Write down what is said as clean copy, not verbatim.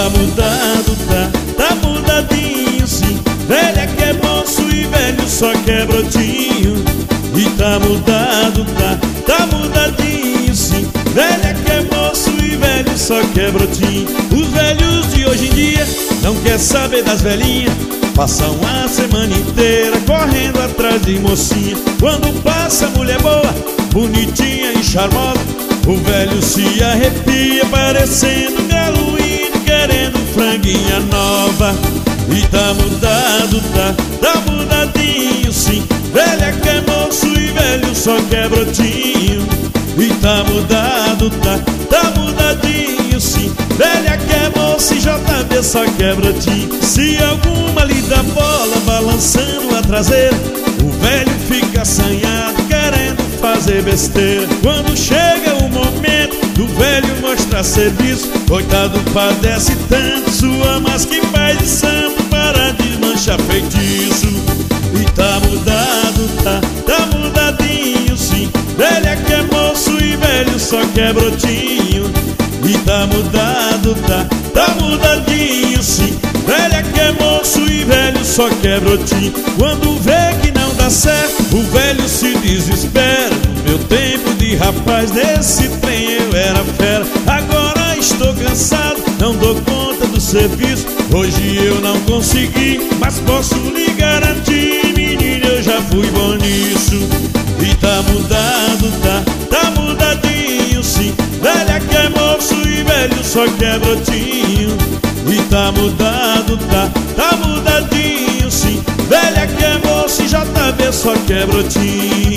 tá mudado, tá mudadinho sim. Velha que é moço e velho só quer brotinho. E tá mudado, tá mudadinho sim. Velha que é moço e velho só quer brotinho. Os velhos de hoje em dia não quer saber das velhinhas, passam a semana inteira correndo atrás de mocinha. Quando passa mulher boa, bonitinha e charmosa, o velho se arrepia parecendo um galo indo querendo franguinha nova. E tá mudado, tá mudadinho sim. Velha que é moço e velho só quer brotinho. E tá mudado, tá mudadinho sim. Velha que é moço e JB só quer brotinho. Se alguma lhe dá bola balançando a traseira, o velho fica assanhado querendo fazer besteira. Quando chega o momento do velho mostrar serviço, coitado padece tanto, sua mas que faz de santo para desmanchar feitiço. E tá mudado, tá mudadinho sim. Velha que é moço e velho só quer brotinho. E tá mudado, tá mudadinho sim. Velha que é moço e velho só quer brotinho. Quando vê que não dá certo, o velho se desespera. No meu tempo de rapaz, nesse trem eu era fera. Agora estou cansado, não dou conta do serviço. Hoje eu não consegui, mas posso lhe garantir, menino, eu já fui bom nisso. E tá mudado, tá mudadinho sim. Velha que é moço e velho só quer brotinho. E tá mudado, tá mudadinho sim. Velha que é moço e JB só quer brotinho.